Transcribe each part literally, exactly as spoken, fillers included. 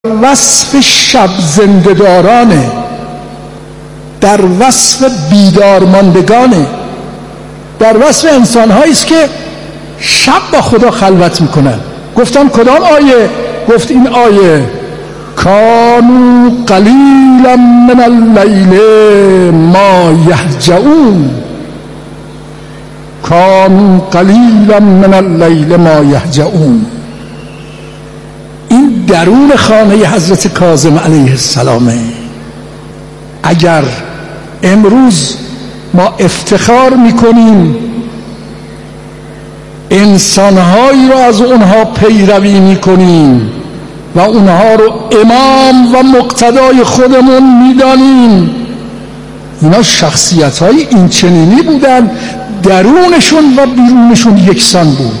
وصف شب زنده‌دارانه، در وصف بیدارماندگانه، در وصف انسان‌هایی است که شب با خدا خلوت میکنن. گفتم کدام آیه؟ گفت این آیه کانوا قلیلا من اللیل ما یهجعون، کانوا قلیلا من اللیل ما یهجعون. این درون خانه حضرت کاظم علیه السلامه. اگر امروز ما افتخار میکنیم انسانهایی رو از اونها پیروی میکنیم و اونها رو امام و مقتدای خودمون میدانیم، اینا شخصیت‌های این چنینی بودن، درونشون و بیرونشون یکسان بود،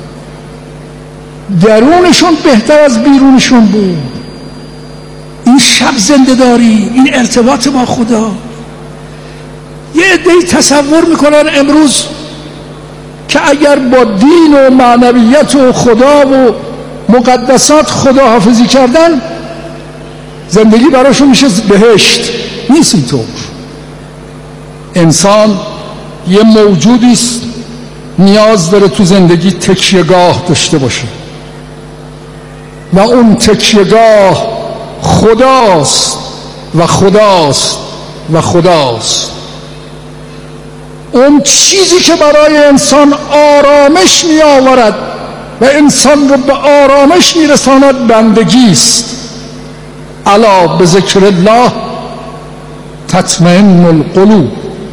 درونشون بهتر از بیرونشون بود. این شب زنده داری، این ارتباط با خدا. یه عده‌ای تصور میکنن امروز که اگر با دین و معنویت و خدا و مقدسات خداحافظی کردن زندگی براشون میشه بهشت. نیست اینطور. انسان یه موجودی است نیاز داره تو زندگی تکیهگاه داشته باشه و اون تکیهگاه خداست و خداست و خداست. اون چیزی که برای انسان آرامش می آورد و انسان رو به آرامش می رساند بندگی است. الا بذکر الله تطمئن القلوب.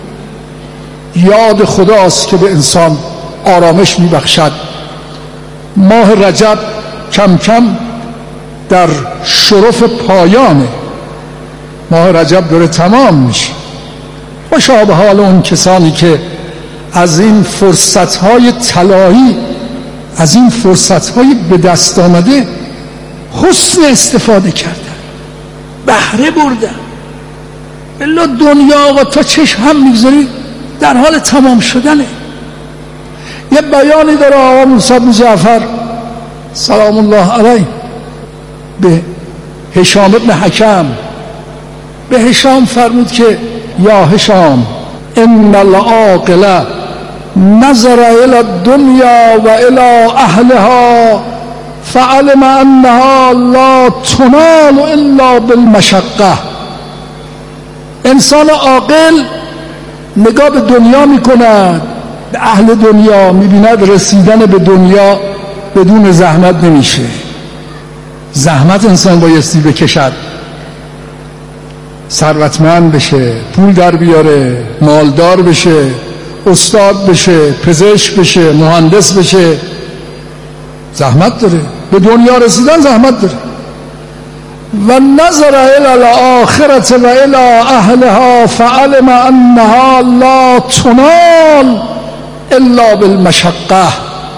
یاد خداست که به انسان آرامش می بخشد. ماه رجب کم کم در شرف پایانه، ماه رجب داره تمام میشه. خوشا به حال اون کسانی که از این فرصت‌های طلایی، از این فرصت‌های به دست آمده حسن استفاده کردن، بهره بردن. الا دنیا و تا چشم هم میگذاری در حال تمام شدنه. یه بیانی داره آقا موسی بن جعفر سلام الله علیه به هشام بن حکم، به هشام فرمود که یا هشام ان العاقل نظر الى الدنیا و الى اهلها فعلم انها لا تنال الا بالمشقه. انسان عاقل نگاه به دنیا میکند، به اهل دنیا میبیند رسیدن به دنیا بدون زحمت نمیشه. زحمت انسان بایستی بکشد، ثروتمند بشه، پول در بیاره، مالدار بشه، استاد بشه، پزشک بشه، مهندس بشه. زحمت داره. به دنیا رسیدن زحمت داره. و نظر الی الاخرة و الی اهلها فعلم انها لا تنال الا بالمشقه.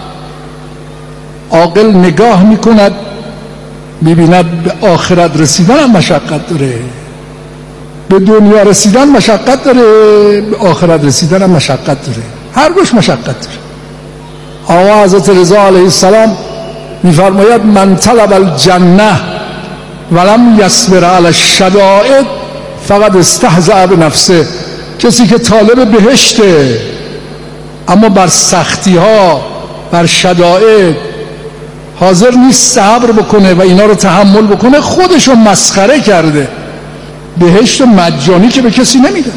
عاقل نگاه میکند میبیند به آخرت رسیدن هم مشقت داره، به دنیا رسیدن مشقت داره، به آخرت رسیدن هم مشقت داره. هر گوش مشقت داره. آقا حضرت رضا علیه السلام میفرماید من طلب الجنه ولم یصبر علی الشدائد فقط استهزأ بنفسه. کسی که طالب بهشته اما بر سختی ها، بر شدائد حاضر نیست صبر بکنه و اینا رو تحمل بکنه، خودشو مسخره کرده. بهشت مجانی که به کسی نمیده.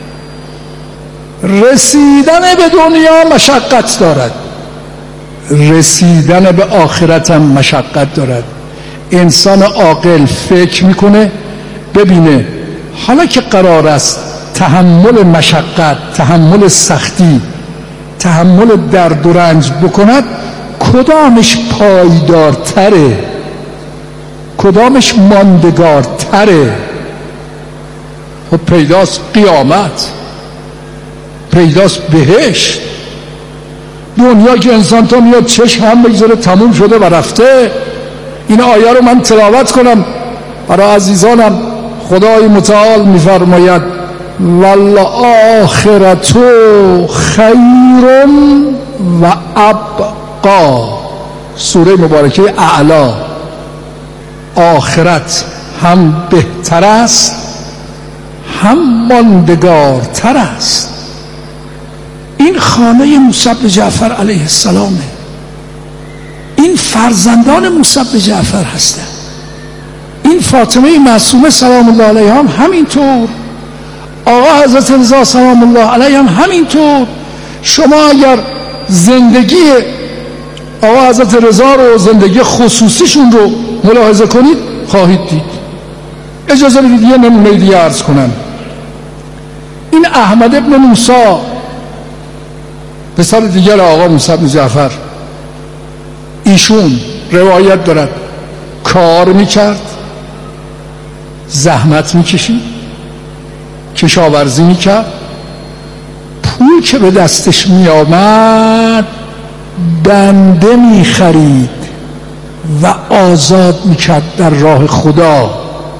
رسیدن به دنیا مشقت دارد، رسیدن به آخرت هم مشقت دارد. انسان عاقل فکر میکنه ببینه حالا که قرار است تحمل مشقت، تحمل سختی، تحمل درد و رنج بکند، کدامش پایدارتره، کدامش ماندگارتره؟ خب پیداست قیامت، پیداست بهشت. دنیا که انسان تا میاد چشم هم بگذاره تموم شده و رفته. این آیه رو من تلاوت کنم برای عزیزانم. خدای متعال میفرماید والآخرة خیر و ابقا. سوره مبارکه اعلا. آخرت هم بهتر است هم ماندگارتر است. این خانه موسی بن جعفر علیه السلامه. این فرزندان موسی بن جعفر هستند. این فاطمه معصومه سلام الله علیها هم همینطور، آقا حضرت رضا سلام الله علیه هم همینطور. شما اگر زندگی آقا حضرت رضا رو، زندگی خصوصیشون رو ملاحظه کنید خواهید دید. اجازه بدید یه نمونه دیگه عرض کنم. این احمد ابن موسی پسر دیگر آقا موسی بن جعفر، ایشون روایت دارد کار میکرد، زحمت میکشید، کشاورزی میکرد، پول که به دستش میآمد بنده میخرید و آزاد میکرد در راه خدا.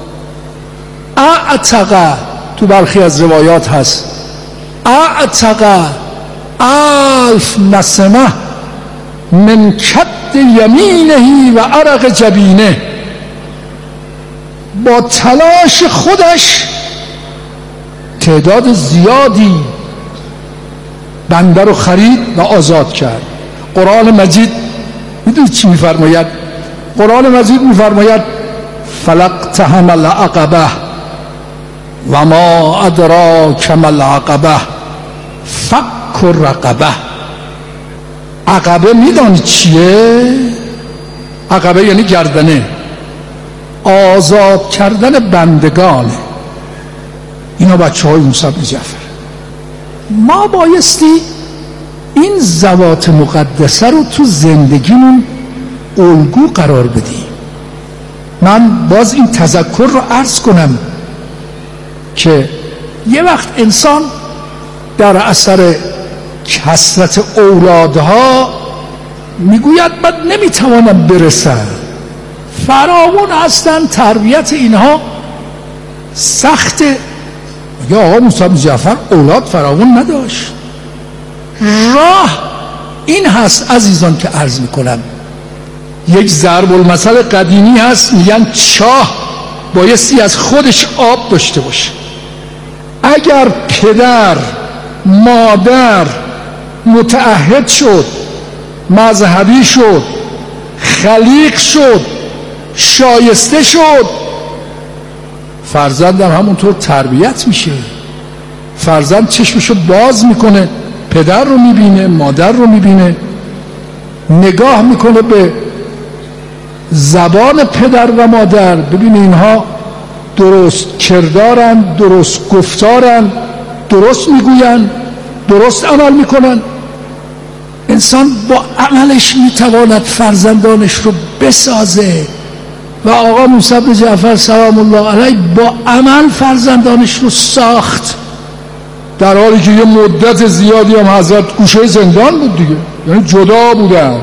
اعتق، تو برخی از روایات هست اعتق الف نسمه من کد یمینه و عرق جبینه. با تلاش خودش تعداد زیادی بنده رو خرید و آزاد کرد. قرآن مجید میدونید چی میفرماید؟ قرآن مجید میفرماید فلاقتحم العقبه و ما ادراک ما العقبه فک الرقبه. عقبه میدونید چیه؟ عقبه یعنی گردنه، آزاد کردن بندگانه. اینا بچه های موسی بن جعفر. ما بایستی این ذوات مقدسه رو تو زندگیمون الگو قرار بدیم. من باز این تذکر رو عرض کنم که یه وقت انسان در اثر کثرت اولادها میگوید من نمیتوانم برسم، فراوون هستن، تربیت اینها سخته. یا آقا موسی بن جعفر اولاد فراوون نداشت. راه این هست عزیزان که عرض میکنم، یک ضرب المثل قدیمی هست، میگن چاه بایستی از خودش آب داشته باشه. اگر پدر مادر متعهد شد، مذهبی شد، خلیق شد، شایسته شد، فرزندم همونطور تربیت میشه. فرزند چشمشو باز میکنه، پدر رو میبینه، مادر رو میبینه، نگاه میکنه به زبان پدر و مادر، ببینه اینها درست کردارن، درست گفتارن، درست میگوین، درست عمل میکنن. انسان با عملش میتواند فرزندانش رو بسازه و آقا موسی بن جعفر سلام الله علیه با عمل فرزندانش رو ساخت، در حالی که یه مدت زیادی هم حضرت گوشه زندان بود دیگه، یعنی جدا بودن.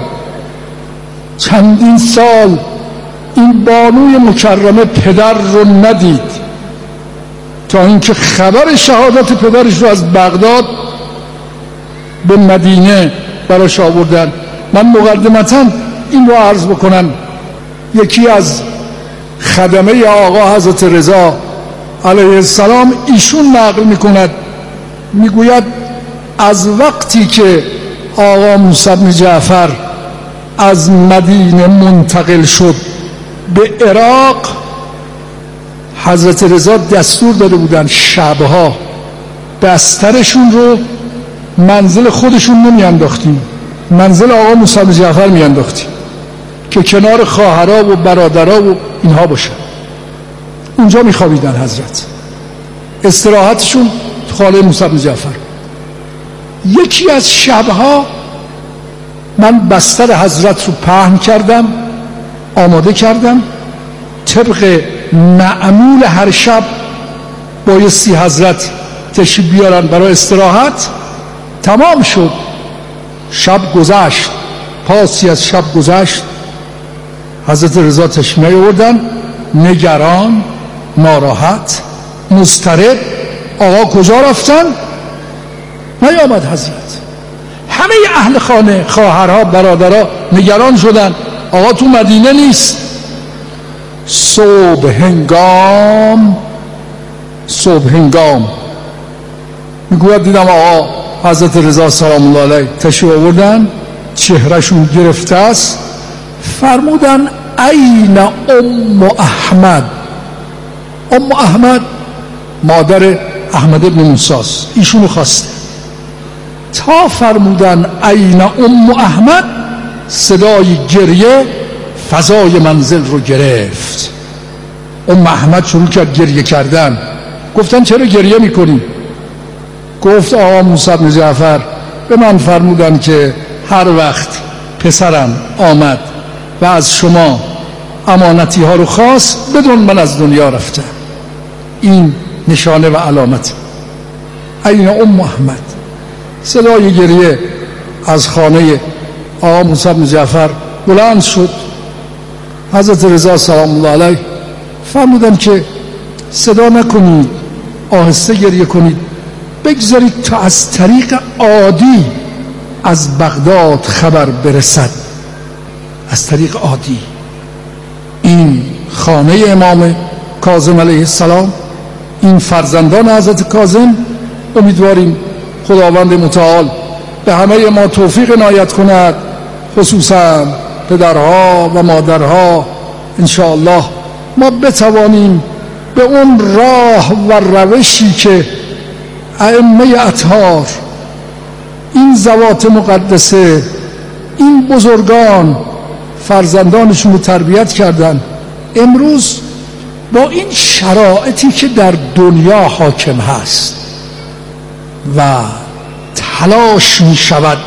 چندین سال این بانوی مکرمه پدر رو ندید تا اینکه خبر شهادت پدرش رو از بغداد به مدینه براش آوردن. من مقدمتاً این رو عرض بکنم، یکی از خدمه آقا حضرت رضا علیه السلام ایشون نقل میکند، میگوید از وقتی که آقا موسی بن جعفر از مدینه منتقل شد به عراق، حضرت رضا دستور داده بودن شبها بسترشون رو منزل خودشون نمیانداختیم، منزل آقا موسی بن جعفر میانداختیم که کنار خواهرها و برادرها و اینها باشه. اونجا میخوابیدن حضرت، استراحتشون خانه موسی بن جعفر. یکی از شبها من بستر حضرت رو پهن کردم، آماده کردم، طبق معمول هر شب بایستی حضرت تشریف بیارن برای استراحت. تمام شد، شب گذشت، پاسی از شب گذشت، حضرت رضا تشریف نیاوردن، نگران، ناراحت، مضطرب. آقا کجا رفتن؟ نیامد حضرت. همه اهل خانه، خواهرها، برادرها نگران شدن، آقا تو مدینه نیست. صبح هنگام صبح هنگام میگوید دیدم آقا حضرت رضا سلام الله علیه تشریف آوردن، چهرهشون گرفته است، فرمودن این ام احمد. ام احمد مادر احمد ابن موسی است، ایشونو خواسته. تا فرمودن این ام احمد، صدای گریه فضای منزل رو گرفت. ام احمد شروع کرد گریه کردن. گفتن چرا گریه میکنی؟ گفت آقا موسی بن جعفر به من فرمودن که هر وقت پسرم آمد و از شما امانتی ها رو خواست بدون من از دنیا رفتم. این نشانه و علامت. این ام احمد. صدای گریه از خانه آقا موسی بن جعفر بلند شد. حضرت رضا سلام الله علیه فرمودن که صدا نکنید، آهسته گریه کنید، بگذارید تا از طریق عادی از بغداد خبر برسد. از طریق عادی. این خانه امام کاظم علیه السلام، این فرزندان حضرت کاظم، امیدواریم خداوند متعال به همه ما توفیق عنایت کند، خصوصا پدرها و مادرها. انشاءالله ما بتوانیم به اون راه و روشی که ائمه اطهار، این ذوات مقدسه، این بزرگان فرزندانشون رو تربیت کردن، امروز با این شرایطی که در دنیا حاکم هست و تلاش می شود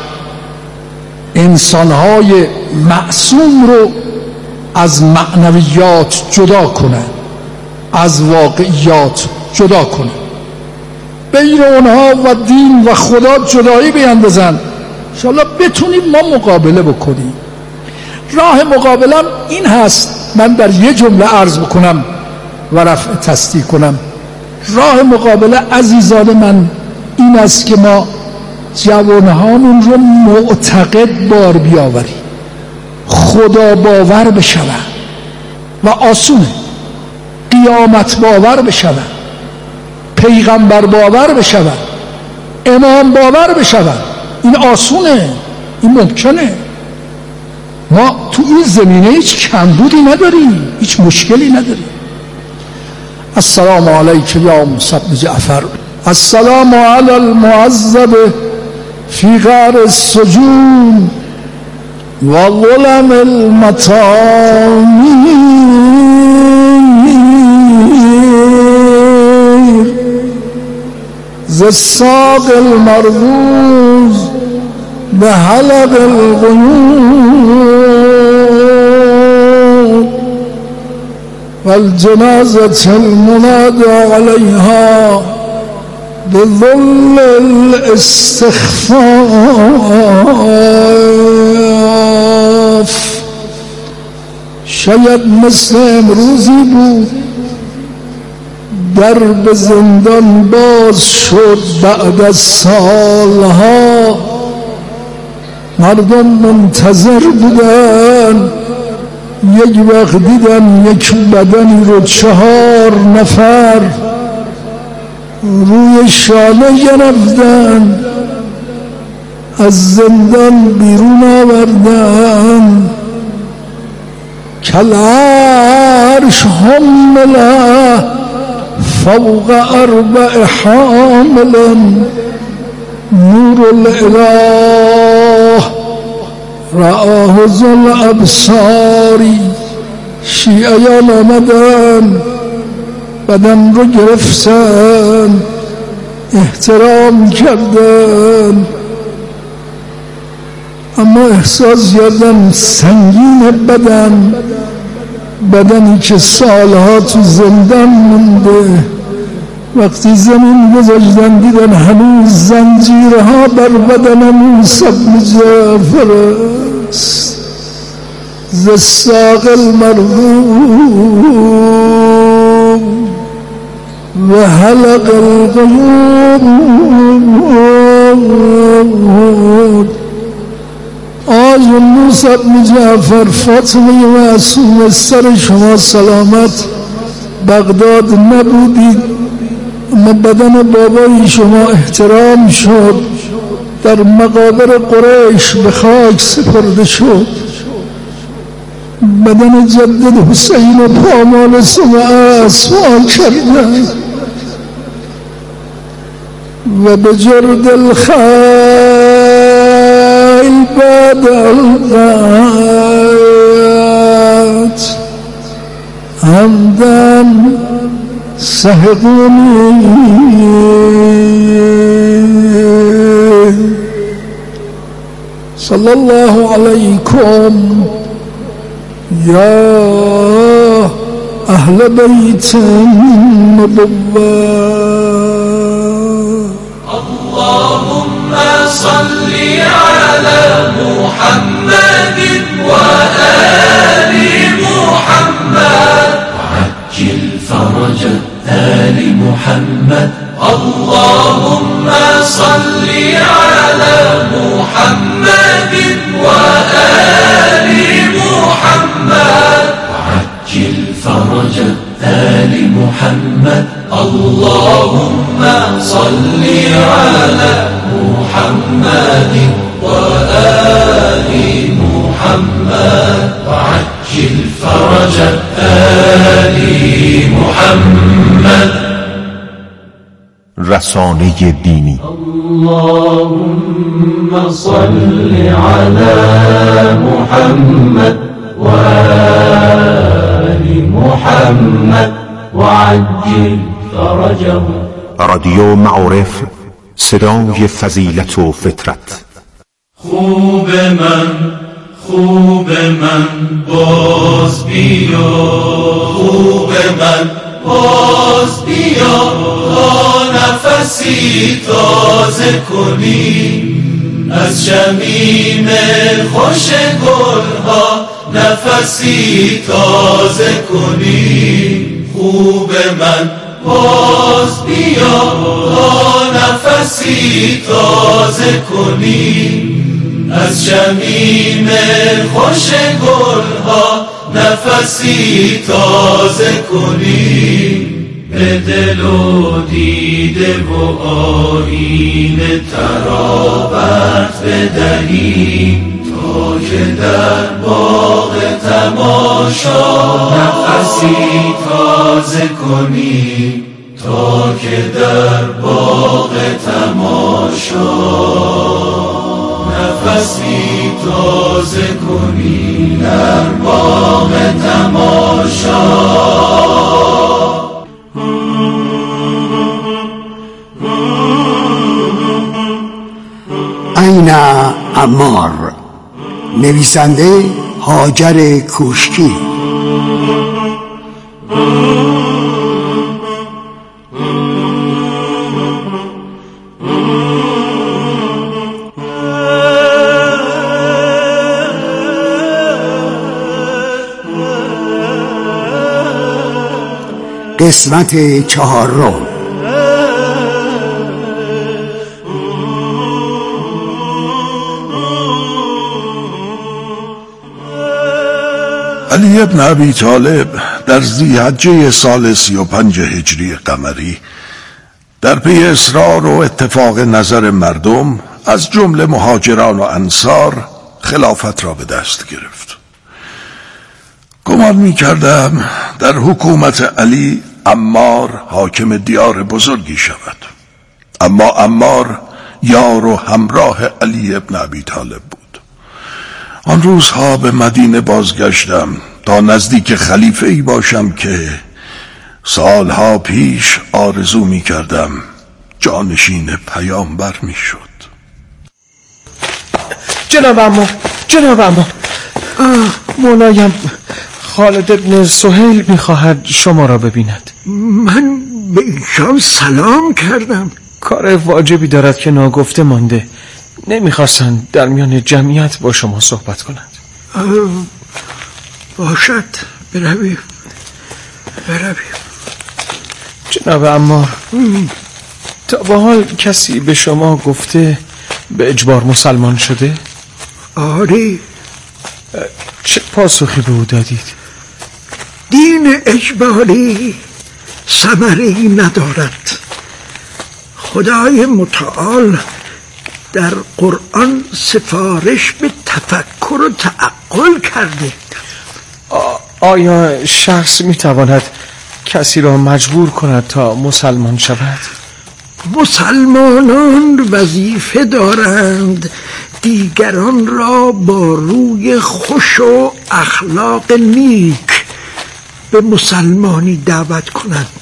انسانهای معصوم رو از معنویات جدا کنه، از واقعیات جدا کنه، بین اونها و دین و خدا جدایی بیندازن. انشاءالله بتونیم ما مقابله بکنیم. راه مقابلم این هست، من در یه جمله عرض بکنم و رفع تصدیق کنم. راه مقابله عزیزان من این است که ما جوانهامون رو معتقد بار بیاوریم، خدا باور بشون و آسونه، قیامت باور بشون، پیغمبر باور بشون، امام باور بشون. این آسونه، این ممکنه. ما تو این زمینه هیچ کمبودی نداریم، هیچ مشکلی نداریم. السلام علیک یا موسی بن جعفر، السلام علی المعذب فی غار السجون و ظلم المطامیر ز الساق المرموز به حلق الغیوب و الجنازة المنادى علیها بظل الاستخفاف. شاید مثل امروزی بود در به زندان باز شد بعد از سالها، مردم منتظر بودن، یک وقت دیدن یک بدنی رو چهار نفر روی شانه گرفتن، از زندان بیرون آوردن. کالعرش حمله فوق اربع حامل نور الاله رآه ذو الابصاری. شیعیان آمدن، بدن رو گرفتن، احترام کردن، اما احساس کردن سنگین بدن، بدنی که سالها تو زندان مونده، وقتی زمین گذاشتن دیدن هنوز زنجیرها بر بدن موسی بن جعفر است. ز الساق المرغوب و حلق الغیوب. از موسی بن جعفر فاطمه معصومه سر شما سلامت. بغداد نبودید اما بدن بابای شما احترام شد، در مقابر قریش به خاک سپرده شد. بدن جدد حسین و پامال سمعه سوال کردن و به جرد الخیل بعد القات همدن سهقونی صلی الله علیکم یا اهل بیت النبوة. اللهم صل على محمد وآل محمد وعجل فرج آل محمد. اللهم صل على محمد وآل محمد وعجل فرج آل محمد. اللهم صل على محمد وآل محمد وعجل فرج آل محمد. رسانه دینی. اللهم صل على محمد وآل محمد وعجل فرجه. رادیو معارف، صدای فضیلت و فطرت. خوب من خوب من باز بیا، خوب من باز بیا تا نفسی تازه کنی از شمیم خوش گلها، نفسی تازه کنی. خوب من باز بیا تا نفسی تازه کنی از شمیم خوش گلها، نفسی تازه کنی. به دل و دیده و آیین ترابت بدهیم تا که در باغ تماشا نفسی تازه کنی، تا که در باغ تماشا نفسی تازه کنی، در باغ تماشا. این عمار، نویسنده هاجر کوشکی. قسمت چهارم. علی ابن ابی طالب در ذی‌حجه سال سی و پنج هجری قمری در پی اصرار و اتفاق نظر مردم از جمله مهاجران و انصار خلافت را به دست گرفت. گمان می کردم در حکومت علی عمار حاکم دیار بزرگی شود، اما عمار یار و همراه علی ابن ابی طالب بود. آن روزها به مدینه بازگشتم تا نزدیک خلیفه ای باشم که سالها پیش آرزو می کردم جانشین پیامبر می شد. جناب عمار، جناب عمار، مولایم خالد ابن سهیل می خواهد شما را ببیند. من به ایشان سلام کردم. کار واجبی دارد که ناگفته مانده، نمیخواستند در میان جمعیت با شما صحبت کنند. باشد، برویم برویم. جناب عمار، تا به حال کسی به شما گفته به اجبار مسلمان شده؟ آری، چه پاسخی به او دادید؟ دین اجباری ثمره‌ای ندارد. خدای متعال در قرآن سفارش به تفکر و تعقل کرده. آیا شخص میتواند کسی را مجبور کند تا مسلمان شود؟ مسلمانان وظیفه دارند دیگران را با روی خوش و اخلاق نیک به مسلمانی دعوت کنند.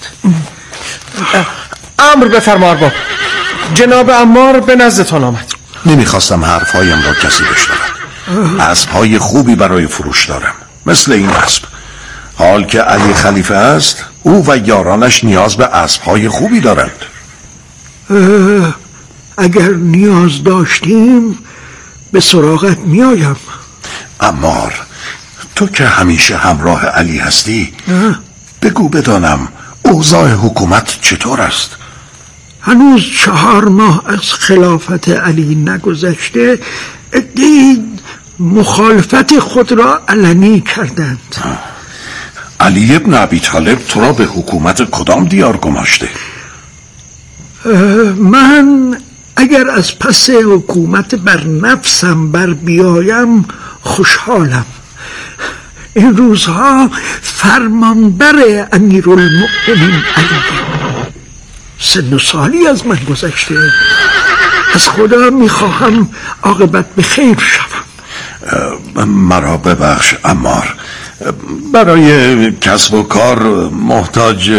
امر بفرما ارباب. جناب عمار به نزدتان آمد. نمیخواستم حرفهایم را کسی بشنود. اسبهای خوبی برای فروش دارم، مثل این اسب. حال که علی خلیفه است، او و یارانش نیاز به اسبهای خوبی دارند. اگر نیاز داشتیم به سراغت میایم. عمار، تو که همیشه همراه علی هستی، بگو بدانم اوضاع حکومت چطور است؟ هنوز چهار ماه از خلافت علی نگذشته، عده‌ای مخالفت خود را علنی کردند. علی ابن ابی طالب تو را به حکومت کدام دیار گماشته؟ من اگر از پس حکومت بر نفسم بر بیایم خوشحالم. این روزها فرمانبر امیرالمؤمنین علی سن و سالی از من گذشته. از خدا میخواهم عاقبت به خیر شوم. مرا ببخش عمار، برای کسب و کار محتاج،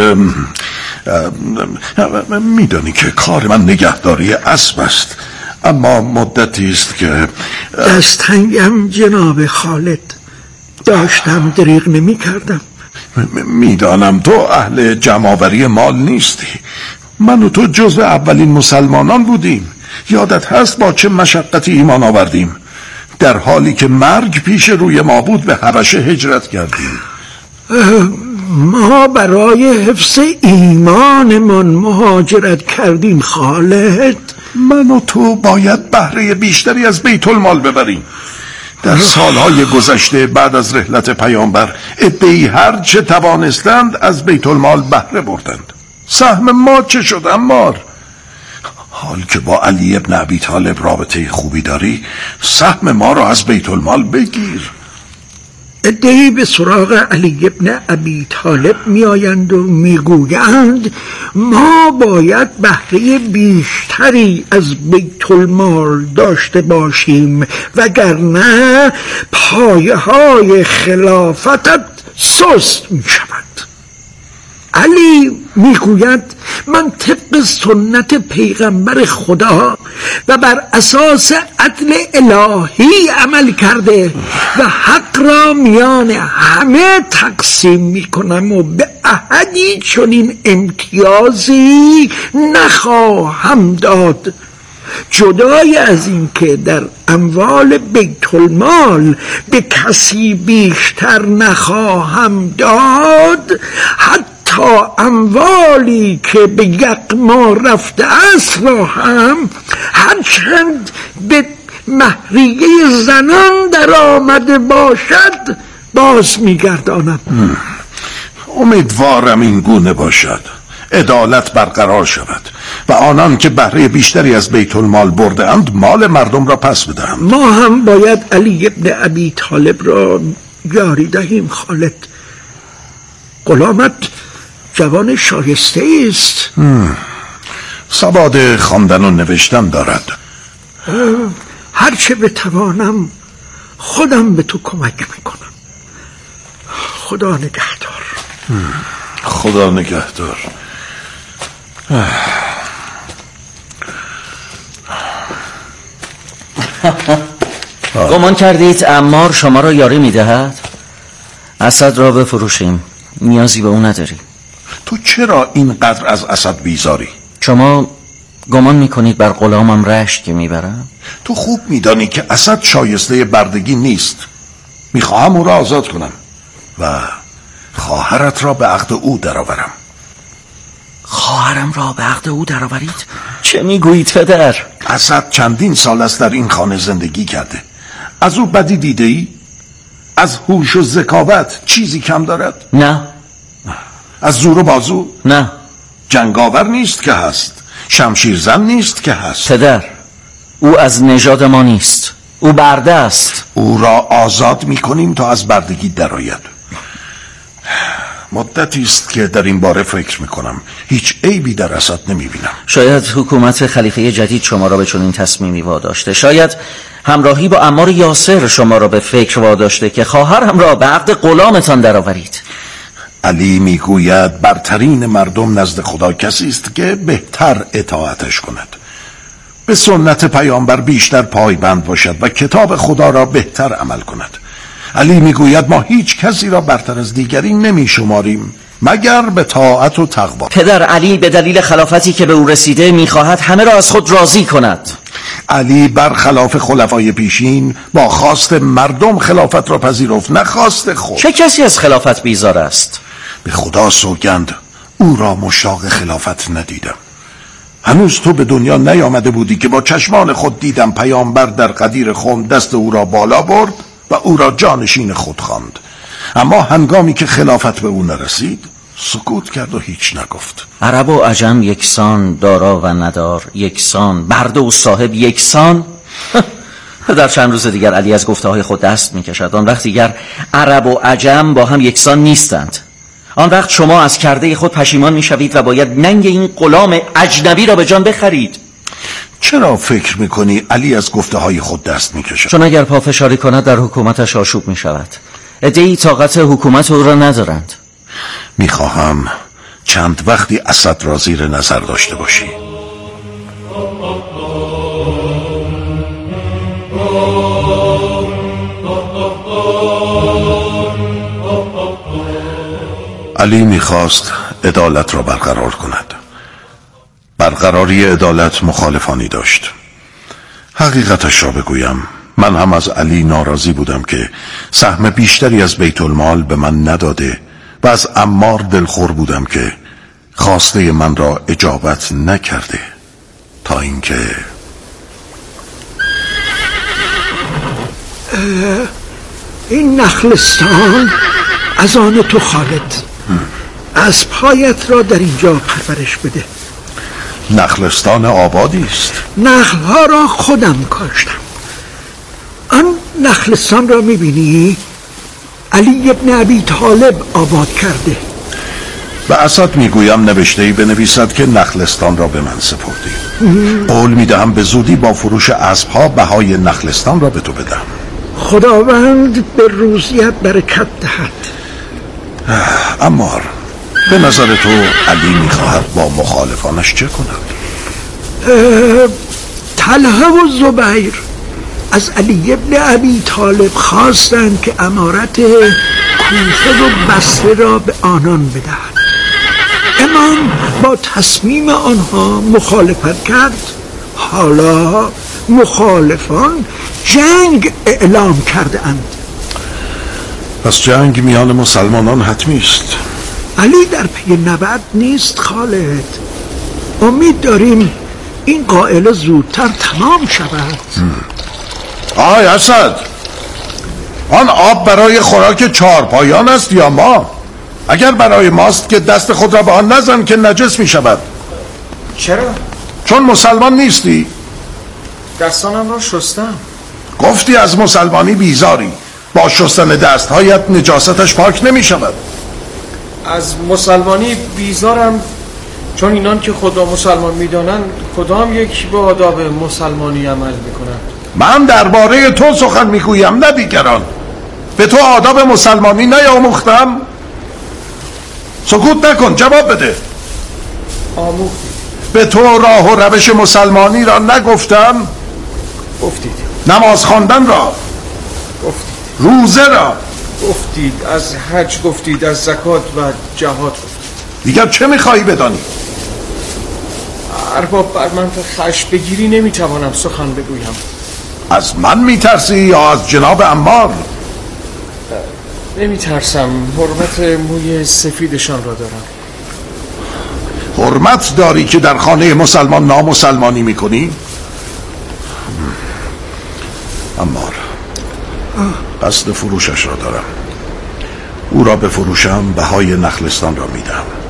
میدانی که کار من نگهداری اسب است، اما مدتی است که دستنگم جناب خالد. داشتم دریغ نمی کردم. میدانم تو اهل جمع‌آوری مال نیستی. من و تو جزو اولین مسلمانان بودیم. یادت هست با چه مشقتی ایمان آوردیم؟ در حالی که مرگ پیش روی ما بود به حبشه هجرت کردیم. ما برای حفظ ایمانمان مهاجرت کردیم خالد. من و تو باید بهره بیشتری از بیت المال ببریم. در سالهای گذشته بعد از رحلت پیامبر عده‌ای هر چه توانستند از بیت المال بهره بردند. سهم ما چه شد عمار؟ حال که با علی ابن ابی طالب رابطه خوبی داری، سهم ما را از بیت المال بگیر. عده‌ای به سراغ علی ابن ابی طالب می آیند و می گویند ما باید بهره بیشتری از بیت المال داشته باشیم، وگرنه پایه های خلافتت سست می شود. علی میگوید من طبق سنت پیغمبر خدا و بر اساس عدل الهی عمل کرده و حق را میان همه تقسیم میکنم و به احدی چنین امتیازی نخواهم داد. جدای از این که در اموال بیت المال به کسی بیشتر نخواهم داد، حتی تا اموالی که به یغما رفته است را هم هرچند به مهریه زنان در آمده باشد باز میگردانم. امیدوارم این گونه باشد، عدالت برقرار شود و آنان که بهره بیشتری از بیت المال برده اند مال مردم را پس بدهند. ما هم باید علی ابن ابی طالب را یاری دهیم خالد. غلامت جوان شایسته است. سواد خواندن و نوشتن دارد. هرچه بتوانم خودم به تو کمک میکنم. خدا نگهدار. خدا نگهدار. گمان کردید عمار شما را یاری میدهد؟ اسد را بفروشیم، نیازی به اون نداری. تو چرا اینقدر از اسد بیزاری؟ شما گمان میکنید بر غلامم رشک میبرم؟ تو خوب میدانی که اسد شایسته بردگی نیست. میخواهم او را آزاد کنم و خواهرت را به عقد او درآورم. خواهرم را به عقد او درآورید؟ چه میگویید پدر؟ اسد چندین سال است در این خانه زندگی کرده. از او بدی دیده ای؟ از هوش و ذکاوت چیزی کم دارد؟ نه. از زور و بازو؟ نه. جنگاور نیست که هست، شمشیرزن نیست که هست. پدر، او از نژاد ما نیست، او برده است. او را آزاد میکنیم تا از بردگی درآید. مدتی است که در این باره فکر میکنم، هیچ عیبی در اسد نمیبینم. شاید حکومت خلیفه جدید شما را به چنین تصمیمی واداشته، شاید همراهی با عمار یاسر شما را به فکر واداشته که خواهرم را به عقد غلامتان درآورید. علی میگوید برترین مردم نزد خدا کسی است که بهتر اطاعتش کند، به سنت پیامبر بیشتر پایبند باشد و کتاب خدا را بهتر عمل کند. علی میگوید ما هیچ کسی را برتر از دیگری نمیشماریم مگر به طاعت و تقوا. پدر، علی به دلیل خلافتی که به او رسیده میخواهد همه را از خود راضی کند. علی برخلاف خلفای پیشین با خواست مردم خلافت را پذیرفت، نه خواست خود. چه کسی از خلافت بیزار است؟ به خدا سوگند او را مشتاق خلافت ندیدم. هنوز تو به دنیا نیامده بودی که با چشمان خود دیدم پیامبر در قدیر خم دست او را بالا برد و او را جانشین خود خواند. اما هنگامی که خلافت به او نرسید سکوت کرد و هیچ نگفت. عرب و عجم یکسان، دارا و ندار یکسان، برده و صاحب یکسان. در چند روز دیگر علی از گفته های خود دست میکشد. آن وقت دیگر عرب و عجم با هم یکسان نیستند. آن وقت شما از کرده خود پشیمان میشوید و باید ننگ این غلام اجنبی را به جان بخرید. چرا فکر میکنی علی از گفته های خود دست میکشد؟ چون اگر پافشاری کند در حکومتش آشوب میشود. عده‌ای طاقت حکومت او را ندارند. میخواهم چند وقتی اسد را زیر نظر داشته باشی. علی میخواست عدالت را برقرار کند. برقراری عدالت مخالفانی داشت. حقیقتش را بگویم، من هم از علی ناراضی بودم که سهم بیشتری از بیت المال به من نداده و از عمار دلخور بودم که خواسته من را اجابت نکرده، تا اینکه این نخلستان از آن تو خالد، از پایت را در اینجا پرورش بده. نخلستان آبادی است. نخلها را خودم کاشتم. آن نخلستان را میبینی؟ علی ابن ابی طالب آباد کرده. به اسد میگویم نوشته‌ای بنویسد که نخلستان را به من سپردی. قول میدهم به زودی با فروش اسبها بهای نخلستان را به تو بدم. خداوند به روزیت برکت دهد. عمار، به نظر تو علی میخواهد با مخالفانش چه کند؟ طلحه و زبیر از علی ابن ابی طالب خواستند که امارت کوفه و بصره را به آنان بدهد. امام با تصمیم آنها مخالفت کرد. حالا مخالفان جنگ اعلام کرده اند. پس جنگ میان مسلمانان حتمی است. علی در پی نبرد نیست خالد. امید داریم این قائله زودتر تمام شود. آی اسد، آن آب برای خوراک چارپایان است یا ما؟ اگر برای ماست که دست خود را به آن نزن که نجس می شود. چرا؟ چون مسلمان نیستی؟ دستانم را شستم. گفتی از مسلمانی بیزاری، با شستن دستهایت نجاستش پاک نمی شود. از مسلمانی بیزارم چون اینان که خدا مسلمان می دانند کدام یک به آداب مسلمانی عمل می کنند. من درباره تو سخن می گویم نه دیگران. به تو آداب مسلمانی نیاموختم؟ سکوت نکن، جواب بده. آموختید. به تو راه و روش مسلمانی را نگفتم؟ گفتید. نماز خواندن را گفتید. روزه را گفتید. از حج گفتید. از زکات و جهاد گفتید. دیگر چه میخواهی بدانی؟ ارباب بر من خشم بگیری نمیتوانم سخن بگویم. از من میترسی یا از جناب عمار؟ نمیترسم، حرمت موی سفیدشان را دارم. حرمت داری که در خانه مسلمان نامسلمانی میکنی؟ عمار، قصد فروشش را دارم. او را بفروشم بهای نخلستان را میدم.